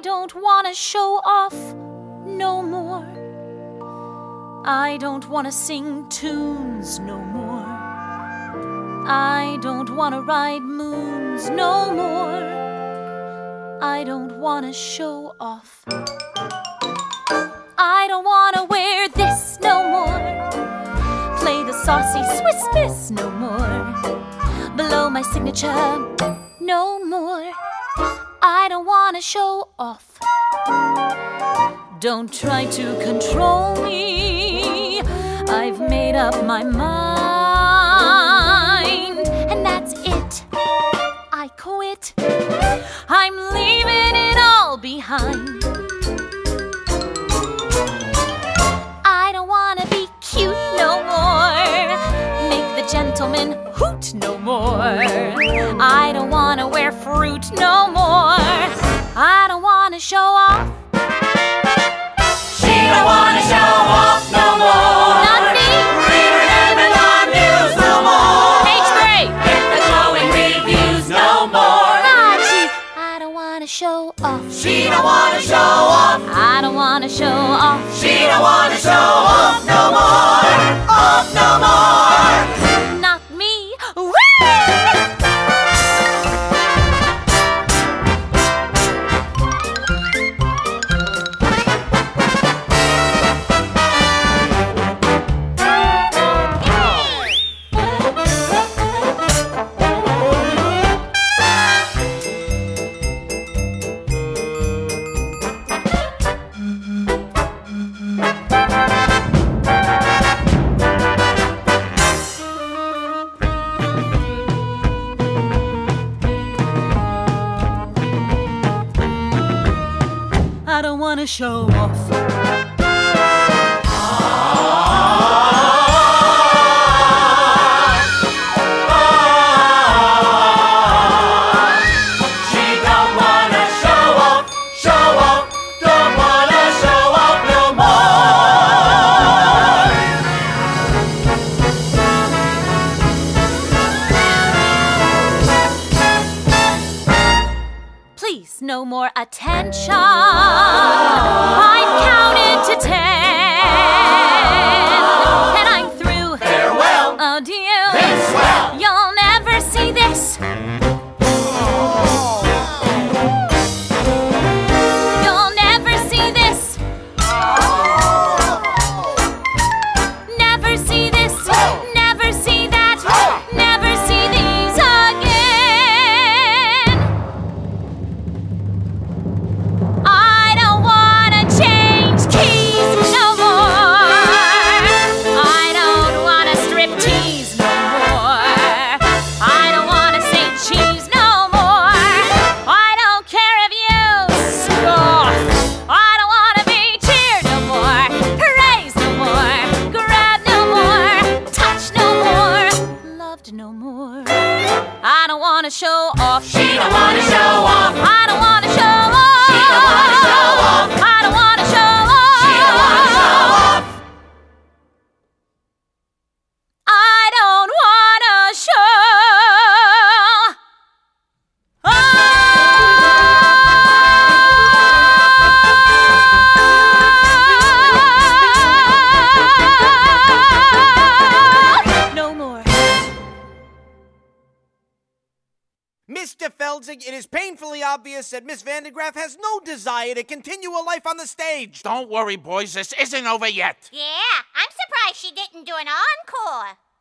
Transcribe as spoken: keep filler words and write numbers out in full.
don't want to show off no more. I don't want to sing tunes no more. I don't want to ride moons no more. I don't want to show off. I don't want to wear this no more. Play the saucy Swiss Miss no more. Below my signature no more. I don't want to show off. Don't try to control me. I've made up my mind, and that's it. I quit. I'm leaving it all behind. I don't want to be cute no more. Make the gentleman hoot no more. I don't want to wear fruit no more. I don't want to show off. She don't want to show off no more. Not me. Read her name in the news no more. Page three. Get the glowing reviews no more. Ah, gee, I don't want to show off. She don't want to show off. I don't want to show off. She don't want to show off no more. Off no more. Not me. Woo! I don't want to show off. She don't want to show off, show off, don't want to show off no more. Please, no more attention. I've counted to ten, and I'm through. Farewell, Adieu. been swell. You'll never see this. You'll never see this. Never see this. Never see that. Never see these again. I don't want to change keys no more. I don't want to strip tease no more. I don't want to say cheese no more. I don't care if you scoff. I don't want to be cheered no more. Praise no more. Grab no more. Touch no more. Loved no more. I don't want to show off. She don't want to show off. I don't want to show off. She don't want to show off. I don't want to show off. She don't want to show off. I don't want to show off no more. Mister Feldzig, it is painfully obvious that Miss Vandegraff has no desire to continue a life on the stage. Don't worry, boys. This isn't over yet. Yeah, I'm surprised she didn't do an encore.